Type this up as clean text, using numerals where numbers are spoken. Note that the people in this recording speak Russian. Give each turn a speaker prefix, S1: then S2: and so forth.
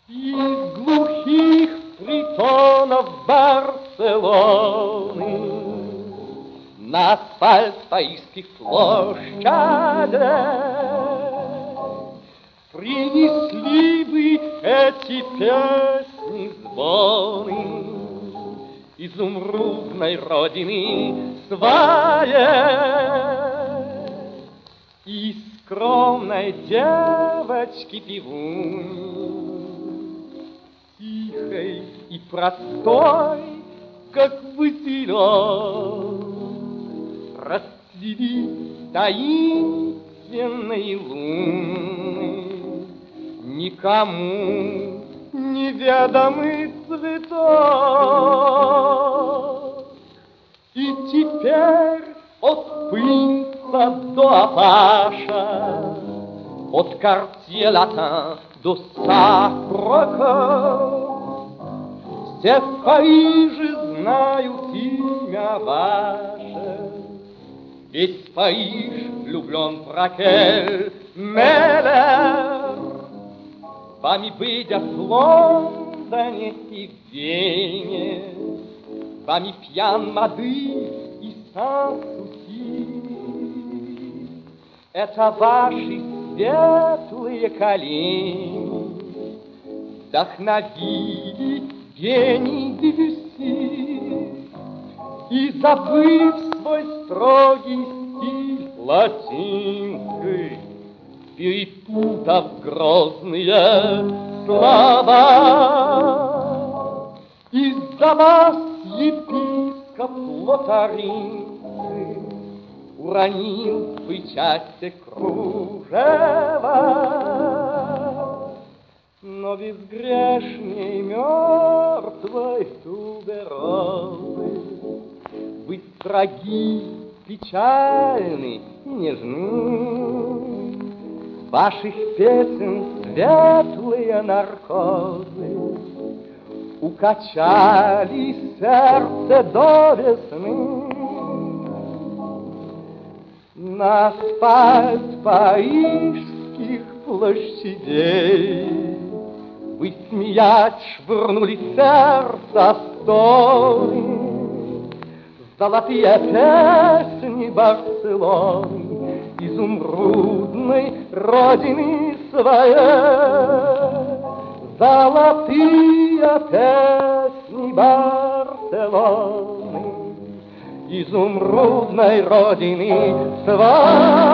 S1: Из глухих притонов Барселоны на асфальт парижских площадей принесли бы эти песни звоны изумрудной родины своей и скромной девочки-певуньи, тихой и простой, как василек, расцвели таинственные луны, никому неведомый цветок. И теперь от Принца до Апаша, от Картье-Латин до Сафрака, все в Париже знают имя ваше. Весь Париж влюблен в Ракель Меллер. Вами быть в Лондоне и в Вене, вами пьян Мадrid и Сан-Сути. Это ваши светлые колени вдохновили гений Дебюсси, и, забыв свой строгий стиль латинский, перепутав грозные слова, из-за вас епископ Лотаринский уронил в печати кружева. Но безгрешней мертвой туберозы быть строги, печальны и нежны. Ваших песен светлые наркозы укачали сердце до весны. На асфальт парижских площадей вы, смеясь, швырнули сердце стоны. Золотые песни Барселоны, изумрудной родины своей. Золотые песни Барселоны, изумрудной родины своей.